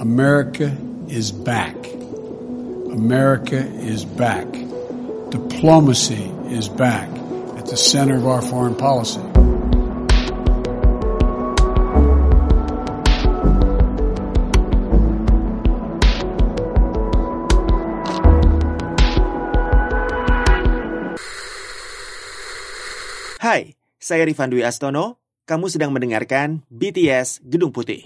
America is back. America is back. Diplomacy is back at the center of our foreign policy. Hai, saya Rifan Dwi Astono. Kamu sedang mendengarkan BTS Gedung Putih.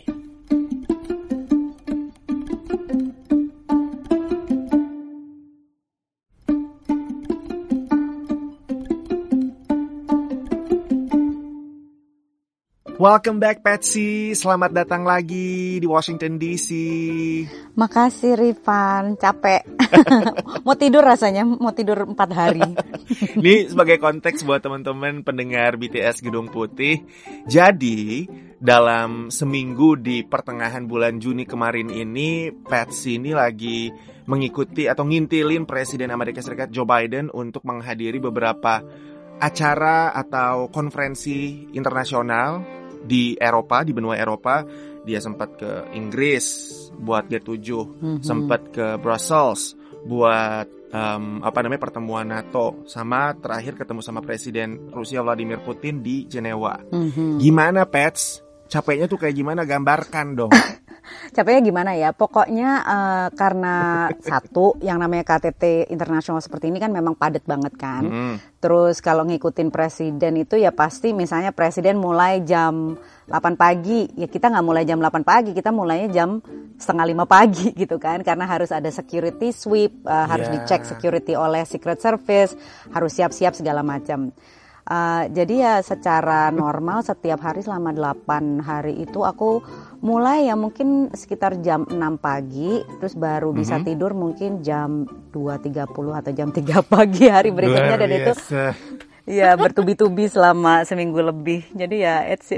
Welcome back, Patsy. Selamat datang lagi di Washington DC. Makasih, Rifan. Capek. Mau tidur rasanya, mau tidur 4 hari. Ini sebagai konteks buat teman-teman pendengar BTS Gedung Putih. Jadi, dalam seminggu di pertengahan bulan Juni kemarin ini, Patsy ini lagi mengikuti atau ngintilin Presiden Amerika Serikat Joe Biden untuk menghadiri beberapa acara atau konferensi internasional di Eropa, di benua Eropa. Dia sempat ke Inggris buat G7, sempat ke Brussels buat pertemuan NATO, sama terakhir ketemu sama Presiden Rusia Vladimir Putin di Jenewa. Gimana, Pets? Capeknya tuh kayak gimana? Gambarkan dong. Capeknya gimana ya? Pokoknya karena satu, yang namanya KTT internasional seperti ini kan memang padat banget kan. Terus kalau ngikutin presiden itu ya pasti misalnya presiden mulai jam 8 pagi, ya kita nggak mulai jam 8 pagi, kita mulainya jam 4:30 pagi gitu kan. Karena harus ada security sweep, harus dicek security oleh Secret Service, harus siap-siap segala macam. Jadi ya secara normal setiap hari selama 8 hari itu aku mulai ya mungkin sekitar jam 6 pagi, terus baru bisa tidur mungkin jam 2.30 atau jam 3 pagi hari berikutnya. Dan itu ya bertubi-tubi selama seminggu lebih. Jadi ya it's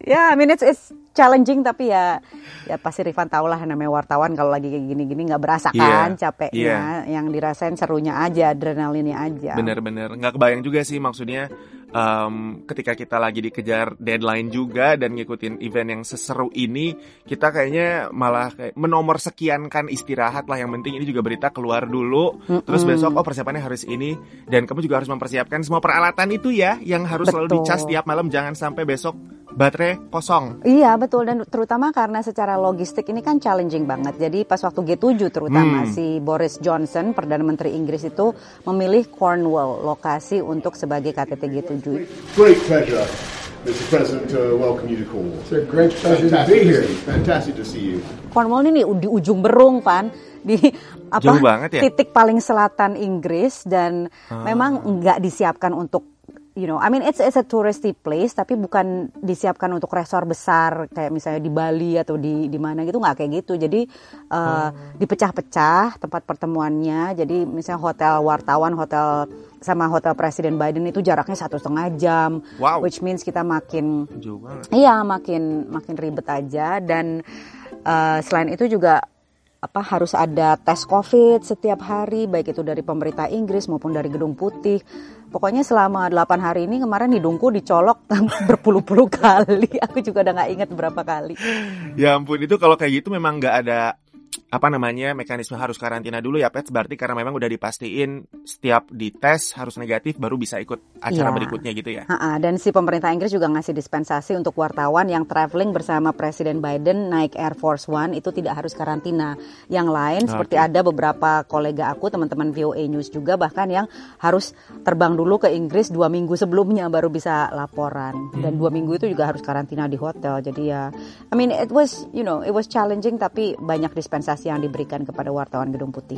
challenging, tapi ya pasti Rifan tahu lah namanya wartawan kalau lagi kayak gini-gini nggak berasa kan capeknya. Yang dirasain serunya aja, adrenalinnya aja. Bener-bener nggak kebayang juga sih, maksudnya ketika kita lagi dikejar deadline juga dan ngikutin event yang seseru ini, kita kayaknya malah kayak menomorsekiankan istirahat lah. Yang penting ini juga berita keluar dulu, terus besok persiapannya harus ini, dan kamu juga harus mempersiapkan semua peralatan itu ya, yang harus selalu dicas tiap malam, jangan sampai besok baterai kosong. Iya betul, dan terutama karena secara logistik ini kan challenging banget. Jadi pas waktu G7 terutama si Boris Johnson, Perdana Menteri Inggris itu memilih Cornwall lokasi untuk sebagai KTT G7. Great pleasure, Mr. President, to welcome you to Cornwall. It's a great pleasure to be here. Fantastic to see you. Cornwall ini di ujung berung, Pan, di jauh banget ya? Titik paling selatan Inggris, dan memang nggak disiapkan untuk it's a touristy place, tapi bukan disiapkan untuk resort besar kayak misalnya di Bali atau di mana gitu, nggak kayak gitu. Jadi dipecah-pecah tempat pertemuannya. Jadi misalnya hotel wartawan, hotel sama hotel Presiden Biden itu jaraknya 1,5 jam, which means kita makin jauh banget. Iya, makin ribet aja. Dan selain itu juga harus ada tes COVID setiap hari, baik itu dari pemerintah Inggris maupun dari Gedung Putih. Pokoknya selama 8 hari ini kemarin hidungku dicolok berpuluh-puluh kali. Aku juga udah gak ingat berapa kali. Ya ampun, itu kalau kayak gitu memang gak ada mekanisme harus karantina dulu ya, Pets. Berarti karena memang udah dipastiin setiap dites harus negatif baru bisa ikut acara berikutnya gitu ya. Dan si pemerintah Inggris juga ngasih dispensasi untuk wartawan yang traveling bersama Presiden Biden naik Air Force One itu tidak harus karantina. Yang lain seperti ada beberapa kolega aku, teman-teman VOA News juga bahkan yang harus terbang dulu ke Inggris 2 minggu sebelumnya baru bisa laporan. Dan 2 minggu itu juga harus karantina di hotel. Jadi ya, it was challenging, tapi banyak dispensasi yang diberikan kepada wartawan Gedung Putih.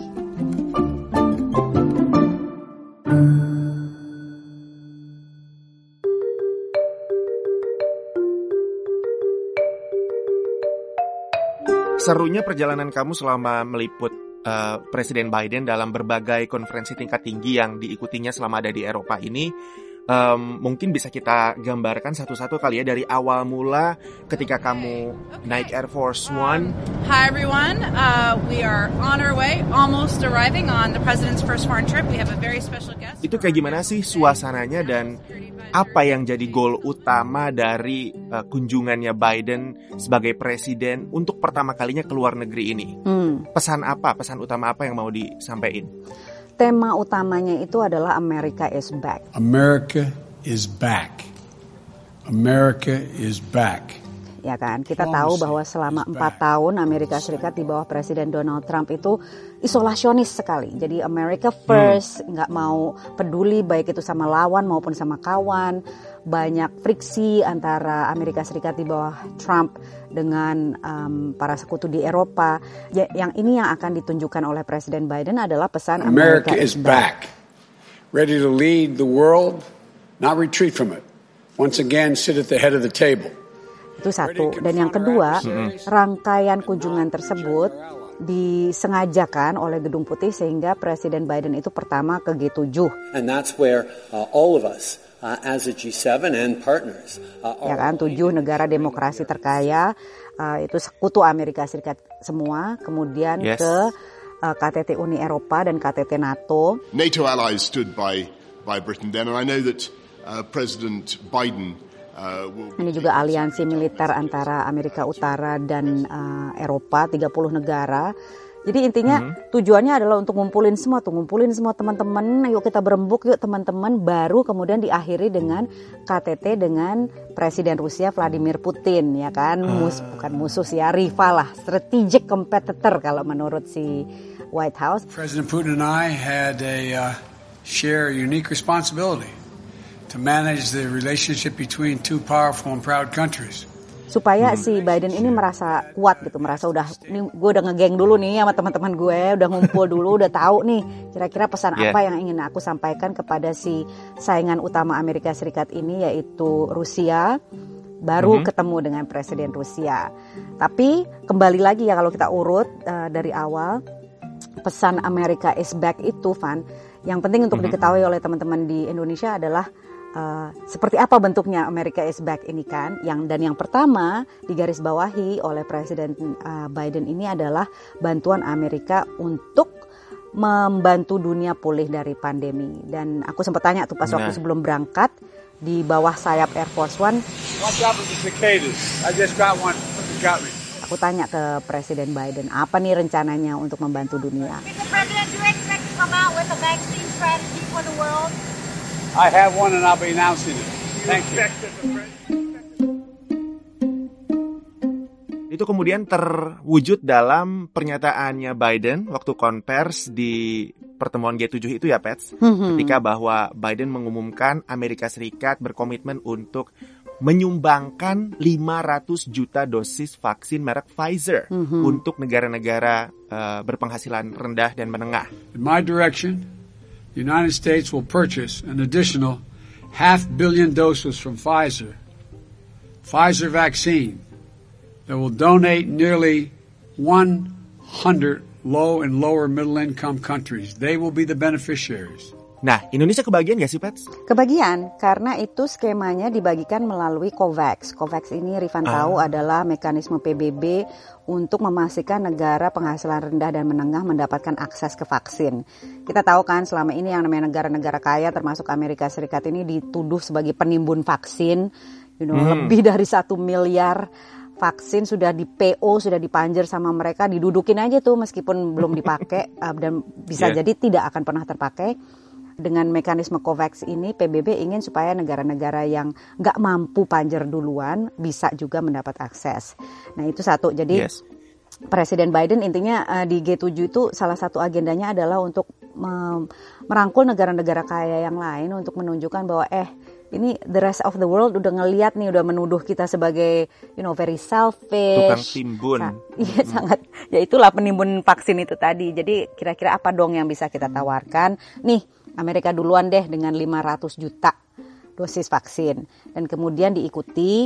Serunya perjalanan kamu selama meliput Presiden Biden dalam berbagai konferensi tingkat tinggi yang diikutinya selama ada di Eropa ini, Mungkin bisa kita gambarkan satu-satu kali ya dari awal mula ketika kamu naik Air Force One. Hi everyone, we are on our way, almost arriving on the President's first foreign trip. We have a very special guest. Itu kayak gimana sih suasananya dan apa yang jadi goal utama dari kunjungannya Biden sebagai presiden untuk pertama kalinya ke luar negeri ini? Pesan utama apa yang mau disampaikan? Tema utamanya itu adalah America is back. America is back. America is back. Ya kan, kita tahu bahwa selama 4 tahun Amerika Serikat di bawah Presiden Donald Trump itu isolasionis sekali. Jadi America first, nggak mau peduli baik itu sama lawan maupun sama kawan. Banyak friksi antara Amerika Serikat di bawah Trump dengan para sekutu di Eropa. Yang ini yang akan ditunjukkan oleh Presiden Biden adalah pesan America is back. Ready to lead the world, not retreat from it. Once again, sit at the head of the table. Itu satu. Dan yang kedua, rangkaian kunjungan tersebut disengajakan oleh Gedung Putih sehingga Presiden Biden itu pertama ke G7. And that's where all of us as a G7 and partners ya kan, 7 negara demokrasi terkaya itu sekutu Amerika Serikat semua, kemudian ke KTT Uni Eropa dan KTT NATO. NATO allies stood by Britain then, and I know that President Biden ini juga aliansi militer antara Amerika Utara dan Eropa, 30 negara. Jadi intinya tujuannya adalah untuk ngumpulin semua teman-teman, yuk kita berembuk yuk teman-teman, baru kemudian diakhiri dengan KTT dengan Presiden Rusia Vladimir Putin, ya kan, bukan musuh ya, rival lah, strategic competitor kalau menurut si White House. President Putin and I had a share a unique responsibility to manage the relationship between two powerful and proud countries. Supaya si Biden ini merasa kuat gitu, merasa gue udah ngegeng dulu nih sama teman-teman gue, udah ngumpul dulu, udah tahu nih kira-kira pesan apa yang ingin aku sampaikan kepada si saingan utama Amerika Serikat ini, yaitu Rusia. Baru ketemu dengan Presiden Rusia. Tapi kembali lagi ya, kalau kita urut dari awal, pesan America is back itu, Van, yang penting untuk diketahui oleh teman-teman di Indonesia adalah seperti apa bentuknya America is back ini kan. Yang pertama digarisbawahi oleh Presiden Biden ini adalah bantuan Amerika untuk membantu dunia pulih dari pandemi. Dan aku sempat tanya tuh pas waktu sebelum berangkat di bawah sayap Air Force One. Aku tanya ke Presiden Biden, apa nih rencananya untuk membantu dunia? Mr. President, do you expect to come out with a vaccine strategy for the world? I have one and I'll be announcing it. Thank you. Itu kemudian terwujud dalam pernyataannya Biden waktu konvers di pertemuan G7 itu ya, Pets. Ketika bahwa Biden mengumumkan Amerika Serikat berkomitmen untuk menyumbangkan 500 juta dosis vaksin merek Pfizer untuk negara-negara berpenghasilan rendah dan menengah. In my direction, the United States will purchase an additional 500 million doses from Pfizer vaccine, that will donate nearly 100 low and lower middle income countries. They will be the beneficiaries. Nah, Indonesia kebagian gak sih, Pets? Kebagian, karena itu skemanya dibagikan melalui COVAX. COVAX ini Rifan tahu adalah mekanisme PBB untuk memastikan negara penghasilan rendah dan menengah mendapatkan akses ke vaksin. Kita tahu kan selama ini yang namanya negara-negara kaya termasuk Amerika Serikat ini dituduh sebagai penimbun vaksin. Lebih dari 1 miliar vaksin sudah di PO, sudah dipanjer sama mereka, didudukin aja tuh meskipun belum dipakai dan bisa jadi tidak akan pernah terpakai. Dengan mekanisme COVAX ini, PBB ingin supaya negara-negara yang nggak mampu panjer duluan bisa juga mendapat akses. Nah itu satu, jadi Presiden Biden intinya di G7 itu salah satu agendanya adalah untuk merangkul negara-negara kaya yang lain untuk menunjukkan bahwa ini the rest of the world udah ngelihat nih, udah menuduh kita sebagai very selfish. Tukang timbun. Iya sangat. Ya itulah penimbun vaksin itu tadi. Jadi kira-kira apa dong yang bisa kita tawarkan? Nih, Amerika duluan deh dengan 500 juta dosis vaksin. Dan kemudian diikuti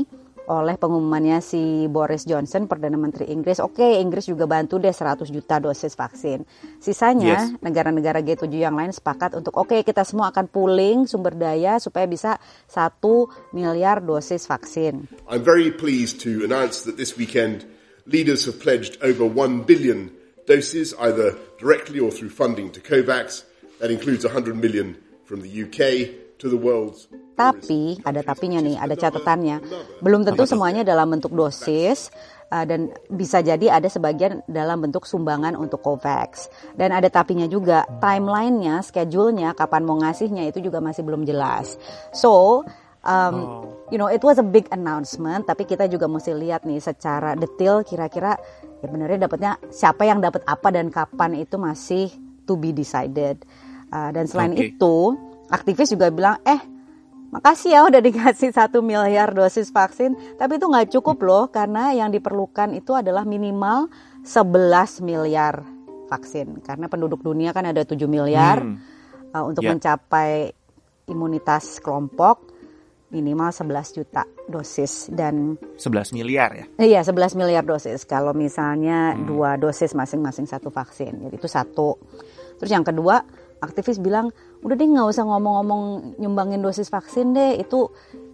oleh pengumumannya si Boris Johnson, Perdana Menteri Inggris. Oke, Inggris juga bantu deh 100 juta dosis vaksin. Sisanya negara-negara G7 yang lain sepakat untuk kita semua akan pooling sumber daya supaya bisa 1 miliar dosis vaksin. I'm very pleased to announce that this weekend leaders have pledged over 1 billion doses either directly or through funding to COVAX. That includes 100 million from the UK to the world's. Tapi, ada tapinya nih, ada catatannya. Belum tentu semuanya dalam bentuk dosis, dan bisa jadi ada sebagian dalam bentuk sumbangan untuk COVAX. Dan ada tapinya juga, timeline-nya, schedule-nya, kapan mau ngasihnya itu juga masih belum jelas. So, it was a big announcement, tapi kita juga mesti lihat nih secara detail kira-kira ya benernya dapatnya siapa yang dapat apa dan kapan itu masih to be decided. Dan selain itu, aktivis juga bilang, makasih ya udah dikasih 1 miliar dosis vaksin, tapi itu nggak cukup loh, karena yang diperlukan itu adalah minimal 11 miliar vaksin. Karena penduduk dunia kan ada 7 miliar, untuk mencapai imunitas kelompok minimal 11 juta dosis. Dan 11 miliar ya? Iya, 11 miliar dosis kalau misalnya 2 dosis masing-masing 1 vaksin. Jadi itu 1. Terus yang kedua, aktivis bilang, udah deh nggak usah ngomong-ngomong nyumbangin dosis vaksin deh, itu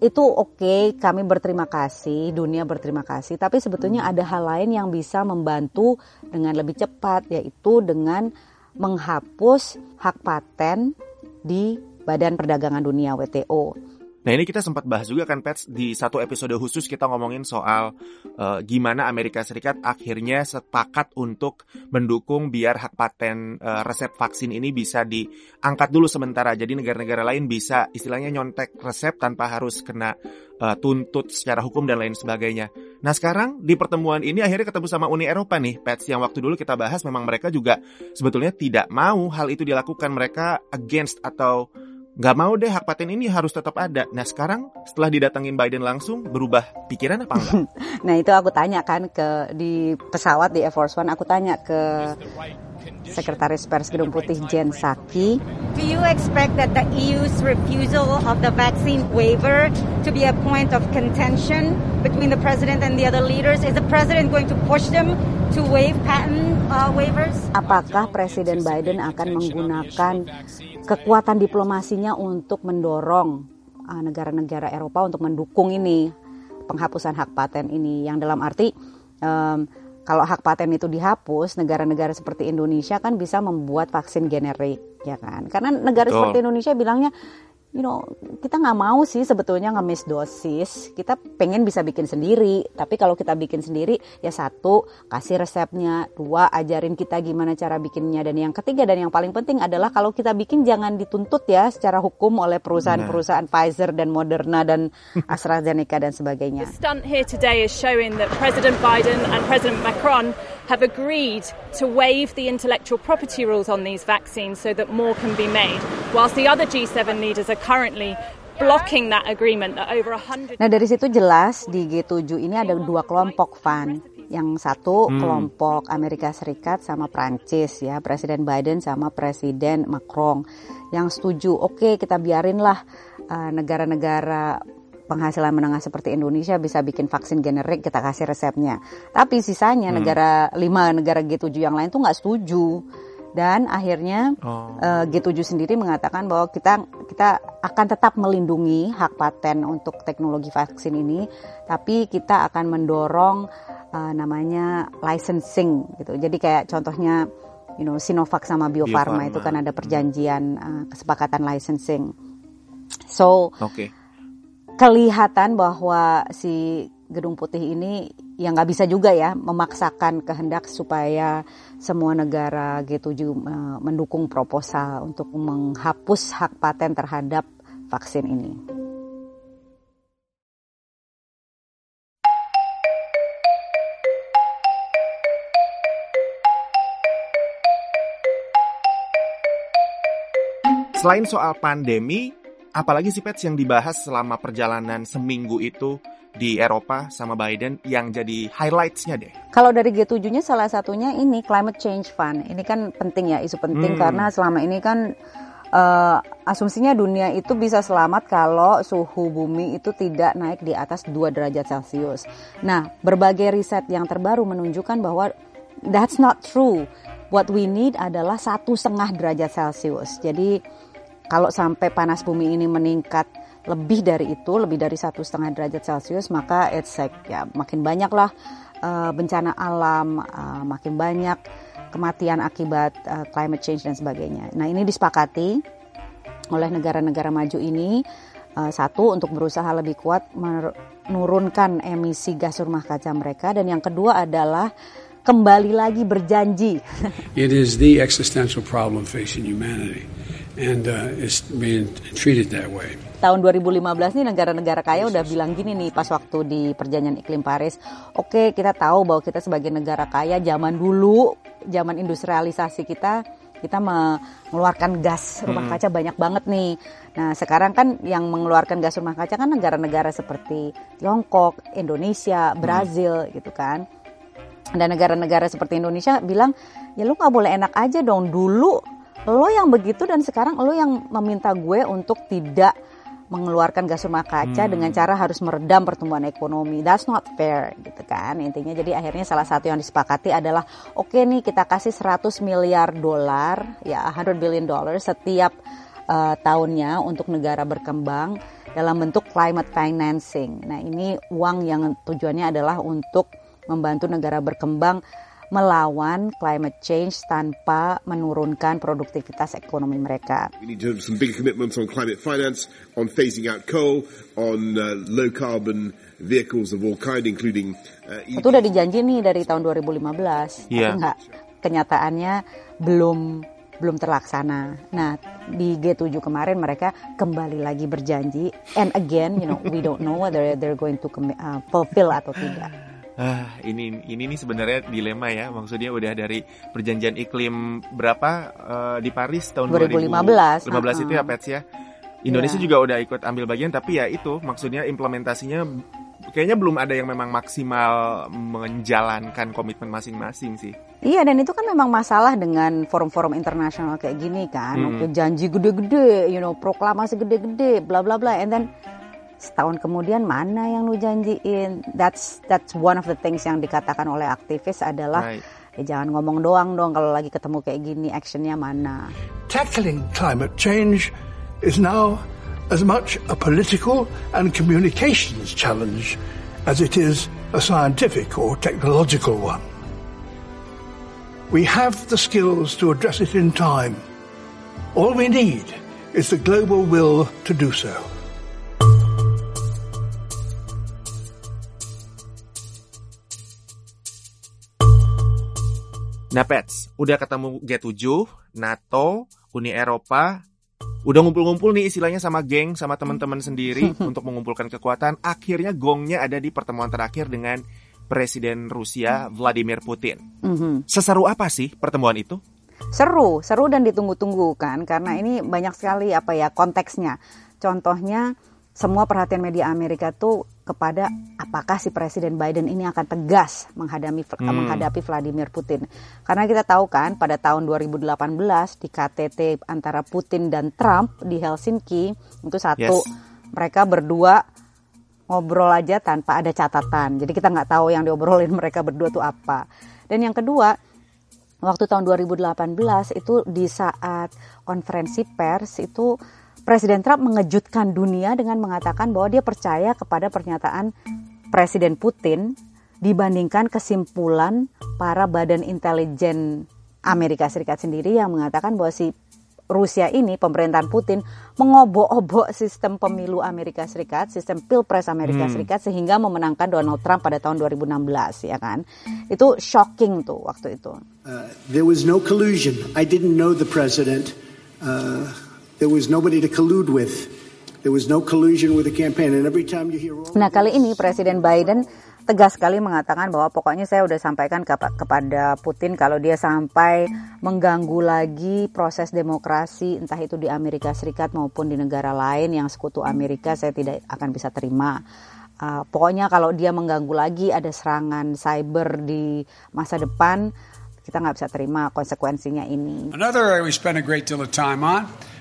oke, kami berterima kasih, dunia berterima kasih, tapi sebetulnya ada hal lain yang bisa membantu dengan lebih cepat, yaitu dengan menghapus hak paten di Badan Perdagangan Dunia WTO. Nah ini kita sempat bahas juga kan Pets, di satu episode khusus kita ngomongin soal gimana Amerika Serikat akhirnya sepakat untuk mendukung biar hak paten resep vaksin ini bisa diangkat dulu sementara. Jadi negara-negara lain bisa istilahnya nyontek resep tanpa harus kena tuntut secara hukum dan lain sebagainya. Nah sekarang di pertemuan ini akhirnya ketemu sama Uni Eropa nih Pets, yang waktu dulu kita bahas memang mereka juga sebetulnya tidak mau hal itu dilakukan. Mereka against atau nggak mau deh hak paten ini harus tetap ada. Nah sekarang setelah didatengin Biden langsung berubah pikiran apa enggak? Nah itu aku tanya kan di pesawat di Air Force One, aku tanya ke Sekretaris Pers Gedung Putih Jen Psaki. Do you expect that the EU's refusal of the vaccine waiver to be a point of contention between the president and the other leaders? Is the president going to push them to waive patent waivers? Apakah Presiden Biden akan menggunakan kekuatan diplomasinya untuk mendorong negara-negara Eropa untuk mendukung ini, penghapusan hak paten ini, yang dalam arti kalau hak paten itu dihapus, negara-negara seperti Indonesia kan bisa membuat vaksin generik, ya kan? Karena negara seperti Indonesia bilangnya, kita nggak mau sih sebetulnya ngemis dosis, kita pengen bisa bikin sendiri. Tapi kalau kita bikin sendiri, ya 1, kasih resepnya, 2, ajarin kita gimana cara bikinnya, dan yang ketiga dan yang paling penting adalah kalau kita bikin jangan dituntut ya secara hukum oleh perusahaan-perusahaan Pfizer dan Moderna dan AstraZeneca dan sebagainya. The stunt here today is showing that President Biden and President Macron have agreed to waive the intellectual property rules on these vaccines so that more can be made, whilst the other G7 leaders are currently blocking that agreement that over 100. Nah dari situ jelas di G7 ini ada 2 kelompok, Van. Yang satu kelompok Amerika Serikat sama Prancis ya, Presiden Biden sama Presiden Macron yang setuju, oke, kita biarinlah negara-negara penghasilan menengah seperti Indonesia bisa bikin vaksin generik, kita kasih resepnya. Tapi sisanya 5 negara G7 yang lain tuh nggak setuju. Dan akhirnya G7 sendiri mengatakan bahwa kita akan tetap melindungi hak paten untuk teknologi vaksin ini, tapi kita akan mendorong namanya licensing gitu. Jadi kayak contohnya Sinovac sama Bio Farma itu kan ada perjanjian kesepakatan licensing. So kelihatan bahwa si Gedung Putih ini yang nggak bisa juga ya memaksakan kehendak supaya semua negara G7 mendukung proposal untuk menghapus hak paten terhadap vaksin ini. Selain soal pandemi, apalagi sih Pets yang dibahas selama perjalanan seminggu itu di Eropa sama Biden yang jadi highlights-nya deh? Kalau dari G7-nya salah satunya ini Climate Change Fund. Ini kan penting ya, isu penting karena selama ini kan asumsinya dunia itu bisa selamat kalau suhu bumi itu tidak naik di atas 2 derajat Celcius. Nah, berbagai riset yang terbaru menunjukkan bahwa that's not true. What we need adalah 1,5 derajat Celcius. Jadi kalau sampai panas bumi ini meningkat lebih dari itu, lebih dari 1,5 derajat Celcius, maka it's like ya makin banyaklah bencana alam, makin banyak kematian akibat climate change dan sebagainya. Nah, ini disepakati oleh negara-negara maju ini, satu untuk berusaha lebih kuat menurunkan emisi gas rumah kaca mereka, dan yang kedua adalah kembali lagi berjanji. It is the existential problem facing humanity, and it's being treated that way. Tahun 2015 nih negara-negara kaya udah bilang gini nih pas waktu di perjanjian iklim Paris. Oke, kita tahu bahwa kita sebagai negara kaya zaman dulu, zaman industrialisasi kita mengeluarkan gas rumah kaca banyak banget nih. Nah, sekarang kan yang mengeluarkan gas rumah kaca kan negara-negara seperti Tiongkok, Indonesia, Brazil gitu kan. Dan negara-negara seperti Indonesia bilang, ya lu gak boleh enak aja dong, dulu lo yang begitu dan sekarang lo yang meminta gue untuk tidak mengeluarkan gas rumah kaca dengan cara harus meredam pertumbuhan ekonomi. That's not fair gitu kan intinya. Jadi akhirnya salah satu yang disepakati adalah oke nih kita kasih $100 miliar, ya $100 billion setiap tahunnya untuk negara berkembang dalam bentuk climate financing. Nah, ini uang yang tujuannya adalah untuk membantu negara berkembang melawan climate change tanpa menurunkan produktivitas ekonomi mereka. We need to have some big commitments on climate finance, on phasing out coal, on low carbon vehicles of all kind, including Itu udah dijanji nih dari tahun 2015, tapi enggak, kenyataannya belum terlaksana. Nah, di G7 kemarin mereka kembali lagi berjanji, and again, we don't know whether they're going to fulfill atau tidak. Ini nih sebenarnya dilema ya, maksudnya udah dari perjanjian iklim berapa di Paris tahun 2015 itu ya Pets ya. Indonesia juga udah ikut ambil bagian, tapi ya itu maksudnya implementasinya kayaknya belum ada yang memang maksimal menjalankan komitmen masing-masing sih. Iya, dan itu kan memang masalah dengan forum-forum internasional kayak gini kan. Oke, janji gede-gede, proklamasi gede-gede, bla bla bla, and then setahun kemudian mana yang lu janjiin? That's one of the things yang dikatakan oleh aktivis adalah jangan ngomong doang dong, kalau lagi ketemu kayak gini actionnya mana? Tackling climate change is now as much a political and communications challenge as it is a scientific or technological one. We have the skills to address it in time. All we need is the global will to do so. Nah, Pets, udah ketemu G7, NATO, Uni Eropa, udah ngumpul-ngumpul nih istilahnya sama geng, sama teman-teman sendiri untuk mengumpulkan kekuatan. Akhirnya gongnya ada di pertemuan terakhir dengan Presiden Rusia Vladimir Putin. Seseru apa sih pertemuan itu? Seru dan ditunggu-tunggu kan, karena ini banyak sekali konteksnya. Contohnya semua perhatian media Amerika tuh kepada apakah si Presiden Biden ini akan tegas menghadapi Vladimir Putin. Karena kita tahu kan pada tahun 2018 di KTT antara Putin dan Trump di Helsinki itu mereka berdua ngobrol aja tanpa ada catatan. Jadi kita nggak tahu yang diobrolin mereka berdua tuh apa. Dan yang kedua, waktu tahun 2018 itu di saat konferensi pers itu Presiden Trump mengejutkan dunia dengan mengatakan bahwa dia percaya kepada pernyataan Presiden Putin dibandingkan kesimpulan para badan intelijen Amerika Serikat sendiri yang mengatakan bahwa si Rusia ini, pemerintahan Putin, mengobok-obok sistem pemilu Amerika Serikat, sistem Pilpres Amerika Serikat sehingga memenangkan Donald Trump pada tahun 2016, ya kan? Itu shocking tuh waktu itu. There was no collusion. I didn't know the president. There was nobody to collude with. There was no collusion with the campaign. And every time you hear Nah, kali ini Presiden Biden tegas sekali mengatakan bahwa pokoknya saya udah sampaikan kepada Putin kalau dia sampai mengganggu lagi proses demokrasi entah itu di Amerika Serikat maupun di negara lain yang sekutu Amerika, saya tidak akan bisa terima. Pokoknya kalau dia mengganggu lagi ada serangan cyber di masa depan, kita nggak bisa terima konsekuensinya ini. Another area we spend a great deal of time on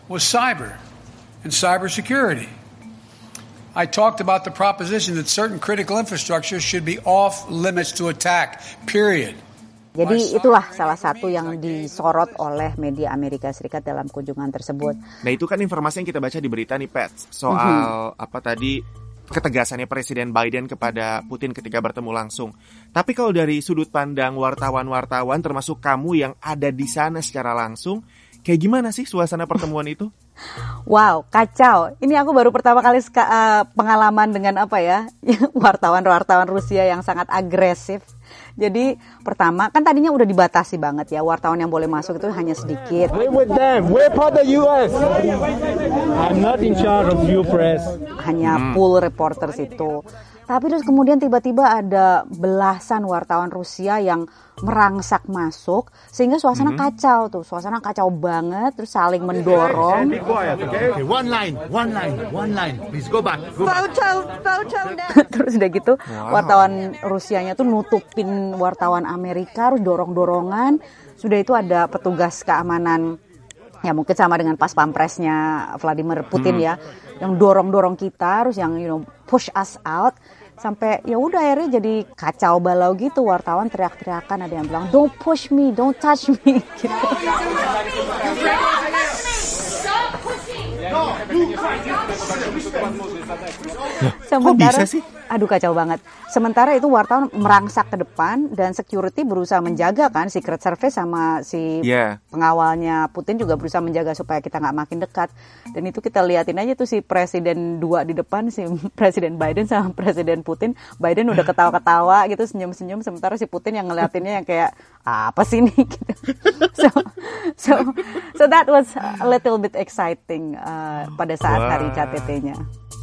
was cyber and cybersecurity. I talked about the proposition that certain critical infrastructure should be off limits to attack, period. Jadi itulah salah satu yang disorot oleh media Amerika Serikat dalam kunjungan tersebut. Nah itu kan informasi yang kita baca di berita nih Pat, soal apa tadi ketegasannya Presiden Biden kepada Putin ketika bertemu langsung. Tapi kalau dari sudut pandang wartawan-wartawan termasuk kamu yang ada di sana secara langsung, kayak gimana sih suasana pertemuan itu? Wow, kacau. Ini aku baru pertama kali pengalaman dengan wartawan-wartawan Rusia yang sangat agresif. Jadi pertama kan tadinya udah dibatasi banget ya, wartawan yang boleh masuk itu hanya sedikit. We're with them. We're part of the US. I'm not in charge of your press. Hanya full reporters itu. Tapi terus kemudian tiba-tiba ada belasan wartawan Rusia yang merangsak masuk sehingga suasana kacau tuh, suasana kacau banget, terus saling mendorong. Okay, one line. Please go back. Photo. Terus udah gitu, wartawan Rusianya tuh nutupin wartawan Amerika, terus dorong-dorongan. Sudah itu ada petugas keamanan, ya mungkin sama dengan pas pampresnya Vladimir Putin ya, yang dorong-dorong kita, terus yang push us out. Sampai ya udah akhirnya jadi kacau balau gitu, wartawan teriak-teriakan, ada yang bilang don't push me, don't touch me gitu. Sementara, aduh kacau banget. Sementara itu wartawan merangsak ke depan dan security berusaha menjaga kan, Secret Service sama si pengawalnya Putin juga berusaha menjaga supaya kita nggak makin dekat. Dan itu kita liatin aja tuh si presiden dua di depan, si Presiden Biden sama Presiden Putin. Biden udah ketawa-ketawa gitu, senyum-senyum, sementara si Putin yang ngeliatinnya yang kayak apa sih ini gitu. So that was a little bit exciting pada saat hari KTT-nya.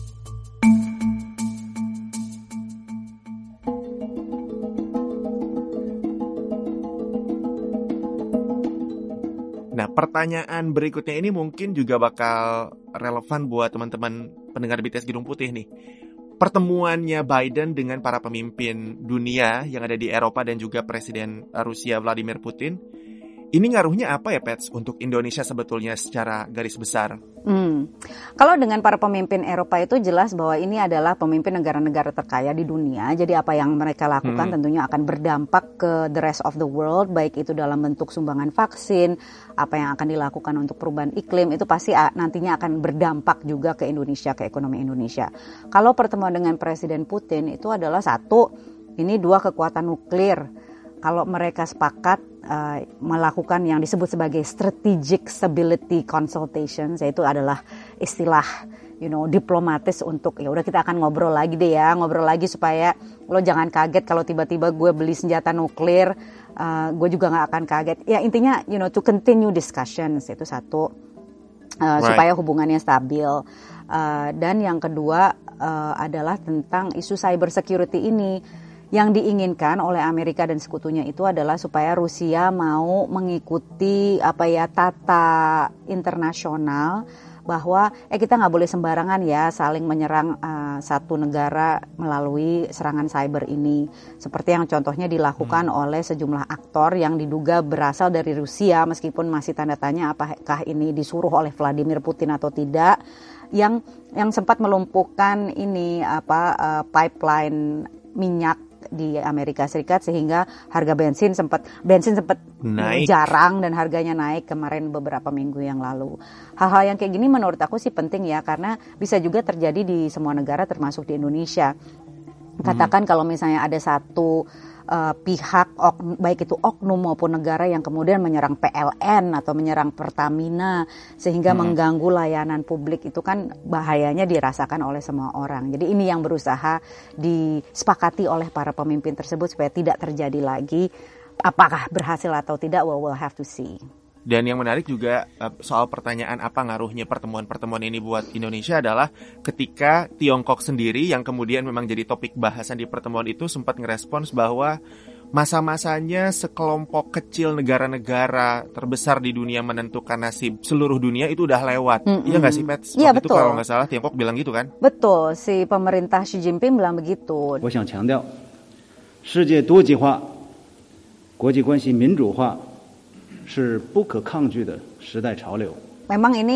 Nah, pertanyaan berikutnya ini mungkin juga bakal relevan buat teman-teman pendengar BTS Gedung Putih nih. Pertemuannya Biden dengan para pemimpin dunia yang ada di Eropa dan juga Presiden Rusia Vladimir Putin, ini ngaruhnya apa ya, Pets, untuk Indonesia sebetulnya secara garis besar? Kalau dengan para pemimpin Eropa itu jelas bahwa ini adalah pemimpin negara-negara terkaya di dunia. Jadi apa yang mereka lakukan tentunya akan berdampak ke the rest of the world, baik itu dalam bentuk sumbangan vaksin, apa yang akan dilakukan untuk perubahan iklim, itu pasti nantinya akan berdampak juga ke Indonesia, ke ekonomi Indonesia. Kalau pertemuan dengan Presiden Putin itu adalah satu, ini dua kekuatan nuklir. Kalau mereka sepakat melakukan yang disebut sebagai strategic stability consultations, yaitu adalah istilah diplomatis untuk ya udah kita akan ngobrol lagi supaya lo jangan kaget kalau tiba-tiba gue beli senjata nuklir, gue juga nggak akan kaget. Ya intinya to continue discussions, itu satu, supaya hubungannya stabil. Dan yang kedua adalah tentang isu cyber security ini. Yang diinginkan oleh Amerika dan sekutunya itu adalah supaya Rusia mau mengikuti tata internasional bahwa kita nggak boleh sembarangan ya saling menyerang satu negara melalui serangan cyber ini. Seperti yang contohnya dilakukan oleh sejumlah aktor yang diduga berasal dari Rusia, meskipun masih tanda tanya apakah ini disuruh oleh Vladimir Putin atau tidak, yang sempat melumpuhkan pipeline minyak di Amerika Serikat sehingga harga bensin sempat naik, jarang dan harganya naik kemarin beberapa minggu yang lalu. Hal-hal yang kayak gini menurut aku sih penting ya, karena bisa juga terjadi di semua negara termasuk di Indonesia. Katakan kalau misalnya ada satu pihak, baik itu oknum maupun negara yang kemudian menyerang PLN atau menyerang Pertamina sehingga mengganggu layanan publik, itu kan bahayanya dirasakan oleh semua orang. Jadi ini yang berusaha disepakati oleh para pemimpin tersebut supaya tidak terjadi lagi. Apakah berhasil atau tidak, we'll have to see. Dan yang menarik juga soal pertanyaan apa ngaruhnya pertemuan-pertemuan ini buat Indonesia adalah ketika Tiongkok sendiri yang kemudian memang jadi topik bahasan di pertemuan itu sempat ngerespons bahwa masa-masanya sekelompok kecil negara-negara terbesar di dunia menentukan nasib seluruh dunia itu udah lewat. Iya nggak sih, Pet? Iya, betul. Itu kalau nggak salah Tiongkok bilang gitu kan? Betul, si pemerintah Xi Jinping bilang begitu. 我想强调，世界多极化、国际关系民主化是不可抗拒的时代潮流。 Memang ini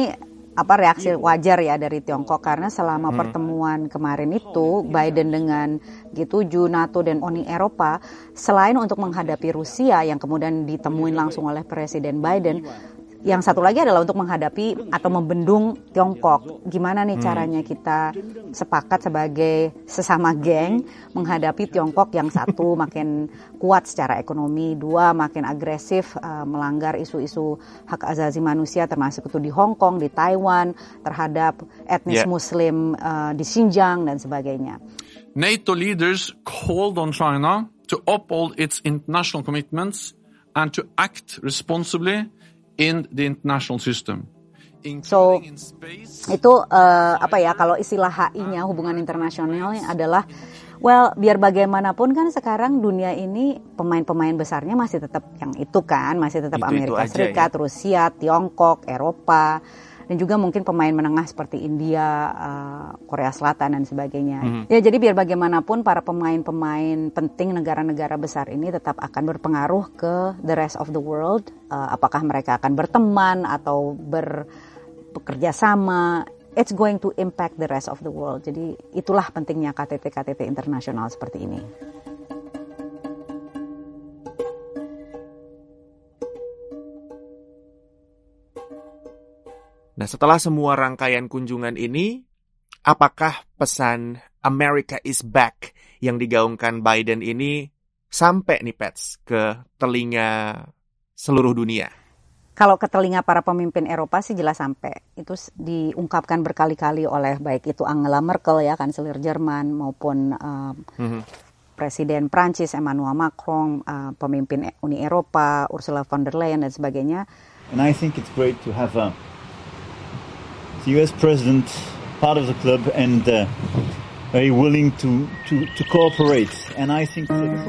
reaksi wajar ya dari Tiongkok, karena selama pertemuan kemarin itu Biden dengan G7, NATO dan Uni Eropa, selain untuk menghadapi Rusia yang kemudian ditemuin langsung oleh Presiden Biden, yang satu lagi adalah untuk menghadapi atau membendung Tiongkok. Gimana nih caranya kita sepakat sebagai sesama geng menghadapi Tiongkok yang satu makin kuat secara ekonomi, dua makin agresif melanggar isu-isu hak asasi manusia termasuk itu di Hong Kong, di Taiwan, terhadap etnis Muslim di Xinjiang dan sebagainya. NATO leaders called on China to uphold its international commitments and to act responsibly in the international system. So itu kalau istilah HI-nya hubungan internasional adalah biar bagaimanapun kan sekarang dunia ini pemain-pemain besarnya masih tetap yang itu kan, masih tetap Amerika Serikat, Rusia, Tiongkok, Eropa, dan juga mungkin pemain menengah seperti India, Korea Selatan dan sebagainya. Ya jadi biar bagaimanapun para pemain-pemain penting negara-negara besar ini tetap akan berpengaruh ke the rest of the world. Apakah mereka akan berteman atau bekerja sama? It's going to impact the rest of the world. Jadi itulah pentingnya KTT internasional seperti ini. Nah, setelah semua rangkaian kunjungan ini, apakah pesan America is back yang digaungkan Biden ini sampai nih Pets ke telinga seluruh dunia? Kalau ke telinga para pemimpin Eropa sih jelas sampai. Itu diungkapkan berkali-kali oleh baik itu Angela Merkel ya, kanselir Jerman, maupun Presiden Prancis Emmanuel Macron, pemimpin Uni Eropa Ursula von der Leyen dan sebagainya. And I think it's great to have the US President part of the club and very willing to cooperate. And I think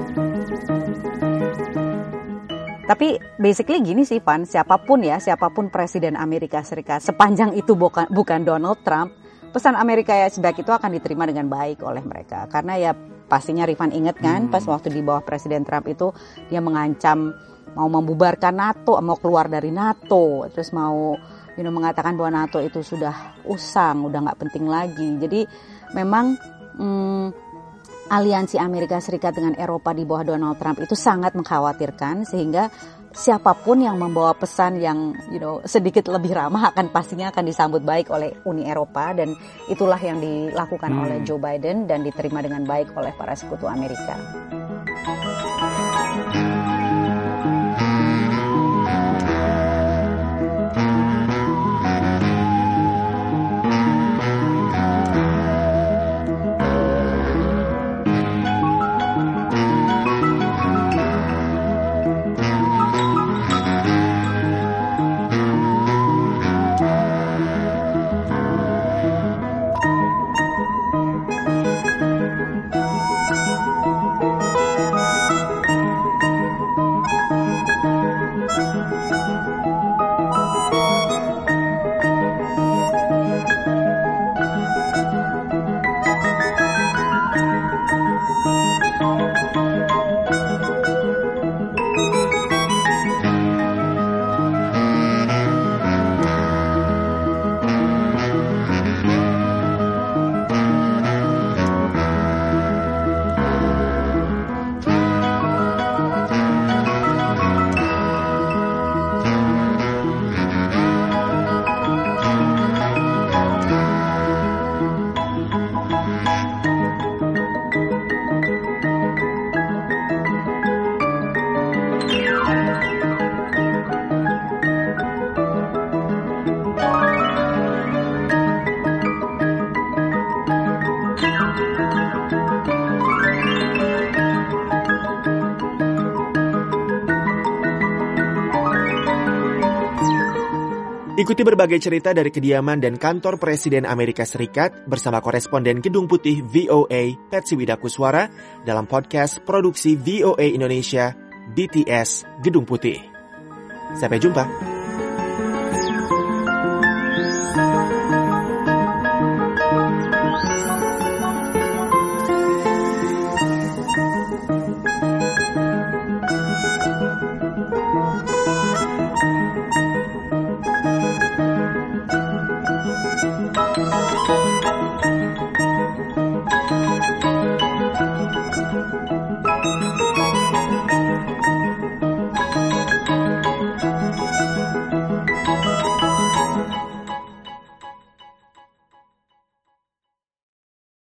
Tapi basically gini sih Van, siapapun Presiden Amerika Serikat, sepanjang itu bukan Donald Trump, pesan Amerika is back itu akan diterima dengan baik oleh mereka. Karena ya pastinya Rifan ingat kan, pas waktu di bawah Presiden Trump itu dia mengancam mau membubarkan NATO, mau keluar dari NATO, terus mau mengatakan bahwa NATO itu sudah usang, udah nggak penting lagi. Jadi memang aliansi Amerika Serikat dengan Eropa di bawah Donald Trump itu sangat mengkhawatirkan, sehingga siapapun yang membawa pesan yang sedikit lebih ramah pastinya akan disambut baik oleh Uni Eropa, dan itulah yang dilakukan oleh Joe Biden dan diterima dengan baik oleh para sekutu Amerika. Ikuti berbagai cerita dari kediaman dan kantor Presiden Amerika Serikat bersama koresponden Gedung Putih VOA, Patsy Widakuswara, dalam podcast produksi VOA Indonesia, BTS Gedung Putih. Sampai jumpa.